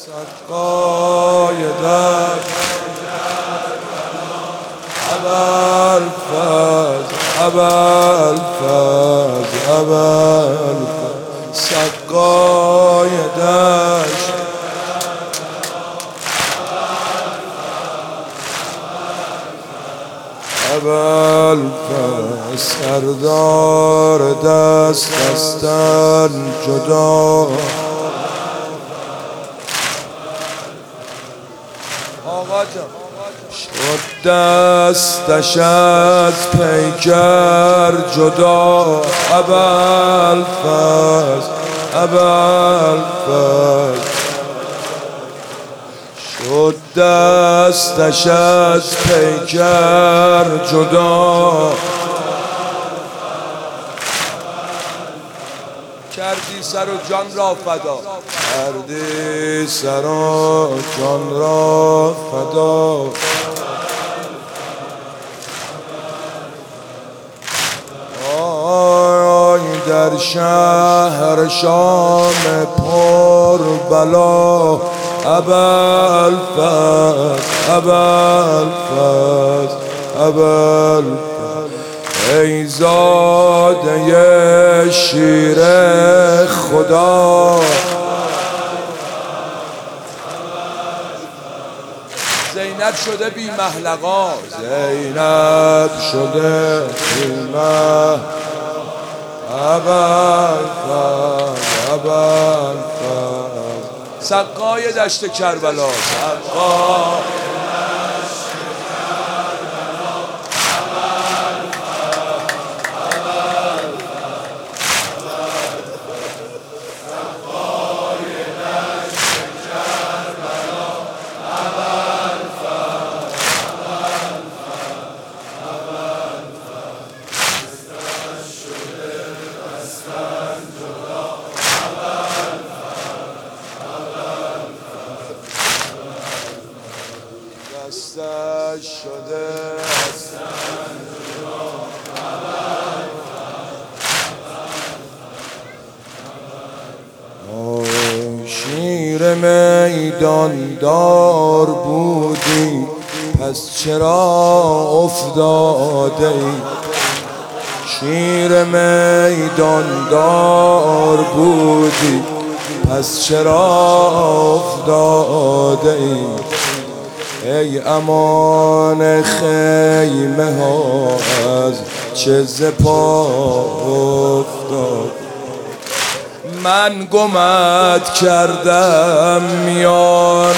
سقای در ابوالفضل ابوالفضل ابوالفضل سقای دشت ابوالفضل سردار دست دستن جدا آقا جان شد دستش از پیکر جدا ابوالفضل ابوالفضل شد دستش از پیکر جدا کردی سر و جان را فدا کردی سر و جان را فدا آی در شهر شام پر بلا ابوالفضل ابوالفضل ابوالفضل ای زاده شیر خدا زینب شده بی محلقا زینب شده بی محلقا ابوالفضل ابوالفضل سقای دشت کربلا سقای دستش شده شیر میدان دار بودی پس چرا افتاده ای شیر میدان دار بودی پس چرا افتاده ای ای امان خیمه ها از چه ز پا افتاد من گمت کردم میان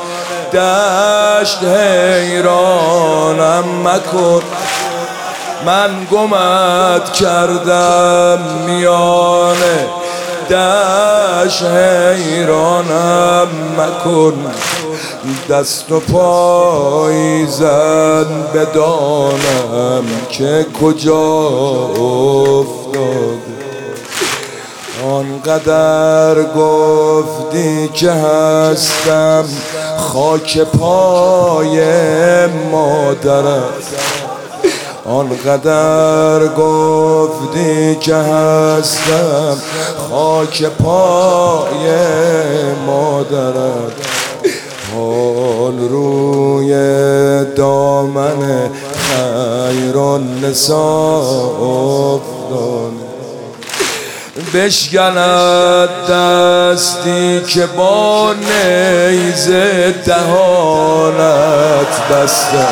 دشت حیرانم مکن من گمت کردم میان دشت حیرانم مکن دست و پای زن بدانم که کجا افتاد آنقدر گفتی که هستم خاک پای مادرت آنقدر گفتی که هستم خاک پای مادرت حال روی دامن خیرالنساء افتاد بشکند دستی که با نیزه دهانت بسته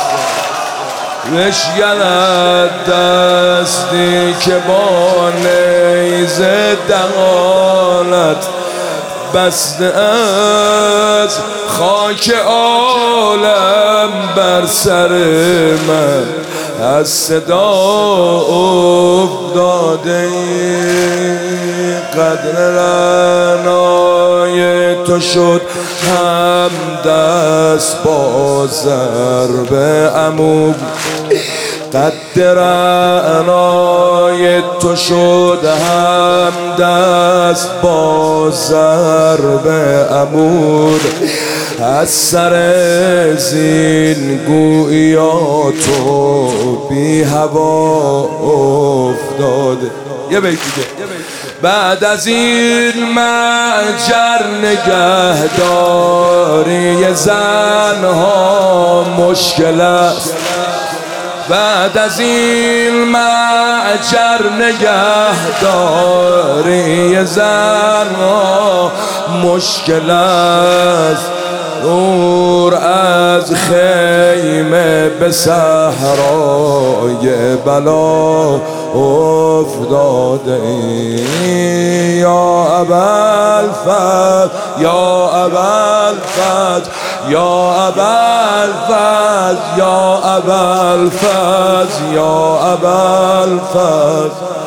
بشکند دستی که با نیزه دهانت بسته از خاک عالم بر سر من از صدا افتاده قدر رعنای تو شد هم دست با ضرب عمو قدر رعنای تو شد هم دست با ضرب عمود از سر زین گویا تو بی هوا افتاده یه بیت دیگه. بعد از این محجر نگهداری زنها مشکل است، بعد از این محجر نگهداری زنها مشکل است. دور از خیمه به صحرای بلا افتاده ای یا ابوالفضل، یا ابوالفضل، یا ابوالفضل، یا ابوالفضل، یا ابوالفضل.